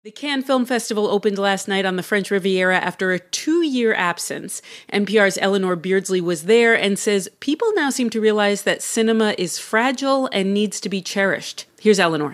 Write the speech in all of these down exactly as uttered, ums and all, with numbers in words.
The Cannes Film Festival opened last night on the French Riviera after a two-year absence. N P R's Eleanor Beardsley was there and says people now seem to realize that cinema is fragile and needs to be cherished. Here's Eleanor.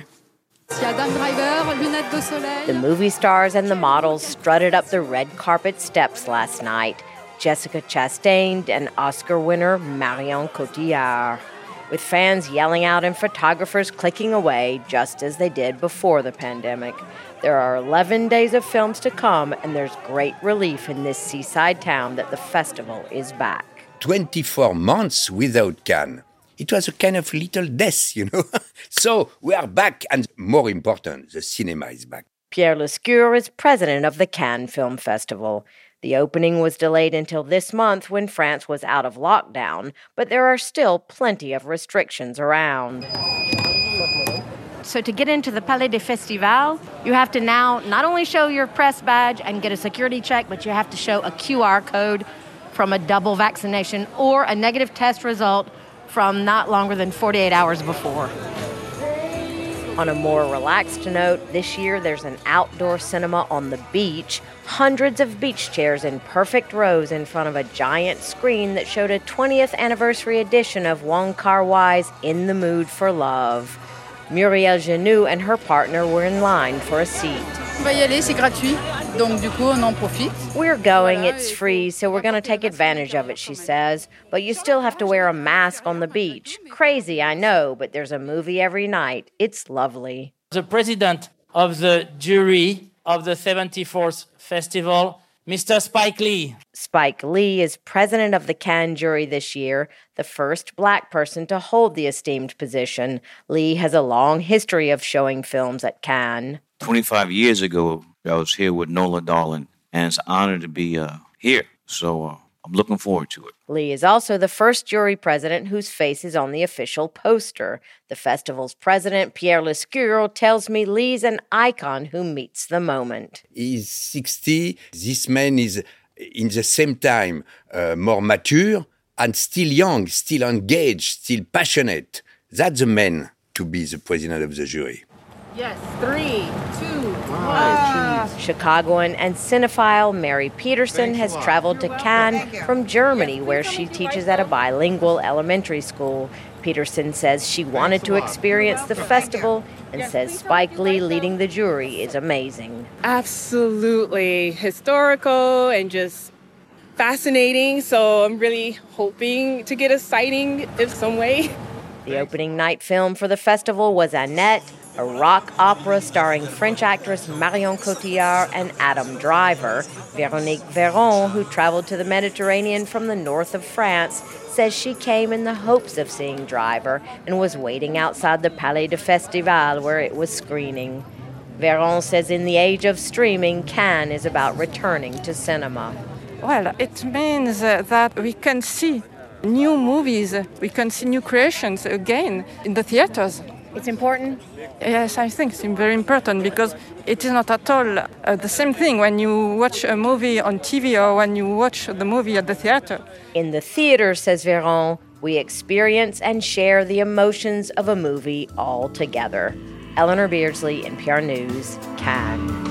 The movie stars and the models strutted up the red carpet steps last night. Jessica Chastain and Oscar winner Marion Cotillard, with fans yelling out and photographers clicking away just as they did before the pandemic. There are eleven days of films to come, and there's great relief in this seaside town that the festival is back. twenty-four months without Cannes. It was a kind of little death, you know. So we are back, and more important, the cinema is back. Pierre Lescure is president of the Cannes Film Festival. The opening was delayed until this month when France was out of lockdown, but there are still plenty of restrictions around. So to get into the Palais des Festivals, you have to now not only show your press badge and get a security check, but you have to show a Q R code from a double vaccination or a negative test result from not longer than forty-eight hours before. On a more relaxed note, this year there's an outdoor cinema on the beach, hundreds of beach chairs in perfect rows in front of a giant screen that showed a twentieth anniversary edition of Wong Kar-wai's In the Mood for Love. Muriel Genoux and her partner were in line for a seat. We're going, it's free, so we're going to take advantage of it, she says. But you still have to wear a mask on the beach. Crazy, I know, but there's a movie every night. It's lovely. The president of the jury of the seventy-fourth Festival, Mister Spike Lee. Spike Lee is president of the Cannes jury this year, the first black person to hold the esteemed position. Lee has a long history of showing films at Cannes. twenty-five years ago, I was here with Nola Darling, and it's an honor to be uh, here. So uh, I'm looking forward to it. Lee is also the first jury president whose face is on the official poster. The festival's president, Pierre Lescure, tells me Lee's an icon who meets the moment. He's sixty. This man is, in the same time, uh, more mature and still young, still engaged, still passionate. That's the man to be the president of the jury. Yes, three, two, one. Chicagoan and cinephile Mary Peterson has traveled to Cannes from Germany, where she teaches at a bilingual elementary school. Peterson says she wanted to experience the festival and says Spike Lee leading the jury is amazing. Absolutely historical and just fascinating. So I'm really hoping to get a sighting in some way. The opening night film for the festival was Annette, a rock opera starring French actress Marion Cotillard and Adam Driver. Véronique Véron, who traveled to the Mediterranean from the north of France, says she came in the hopes of seeing Driver and was waiting outside the Palais des Festivals where it was screening. Véron says in the age of streaming, Cannes is about returning to cinema. Well, it means uh, that we can see new movies, we can see new creations again in the theaters. It's important? Yes, I think it's very important because it is not at all uh, the same thing when you watch a movie on T V or when you watch the movie at the theater. In the theater, says Véron, we experience and share the emotions of a movie all together. Eleanor Beardsley, N P R News, Cannes.